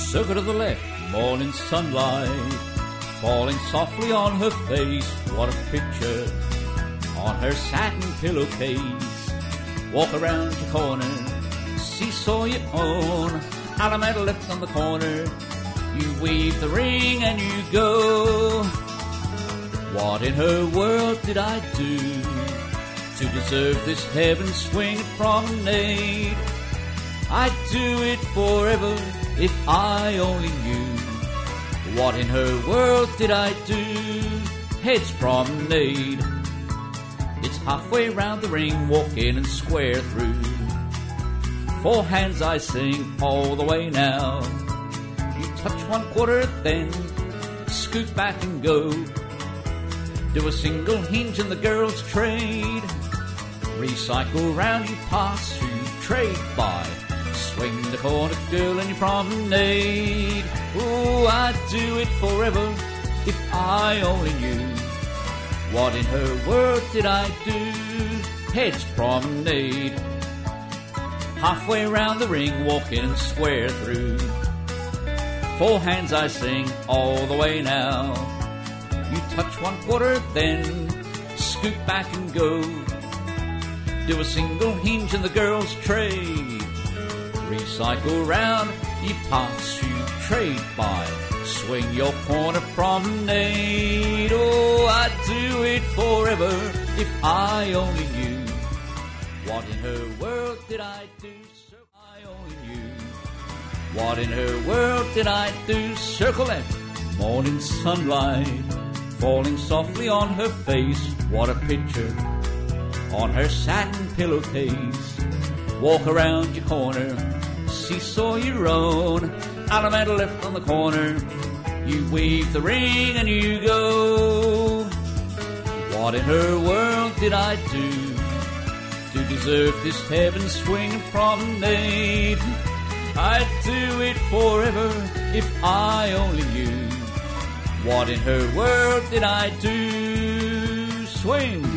circle to the left, morning sunlight falling softly on her face. What a picture on her satin pillowcase. Walk around your corner, seesaw you own. Alameda left on the corner, you weave the ring and you go. What in her world did I do to deserve this heaven-swinging promenade? I'd do it forever if I only knew. What in her world did I do? Heads promenade. It's halfway round the ring, walk in and square through. 4 hands I sing all the way now. You touch 1/4, then scoot back and go. Do a single hinge in the girls' trade. Recycle round, you pass through, trade by. Swing the corner, girl, and you promenade. Oh, I'd do it forever if I only knew. What in her world did I do? Heads promenade. Halfway round the ring, walk in and square through. 4 hands I sing all the way now. You touch 1/4, then scoot back and go. Do a single hinge in the girls' trade. Recycle round, you pass, you trade by. Swing your corner promenade. Oh, I'd do it forever if I only knew. What in her world did I do? So I only knew. What in her world did I do? Circle left, morning sunlight falling softly on her face. What a picture on her satin pillowcase. Walk around your corner, seesaw your own. Alameda left on the corner, you weave the ring and you go. What in her world did I do to deserve this heaven-swinging promenade? I'd do it forever if I only knew. What in her world did I do? Swing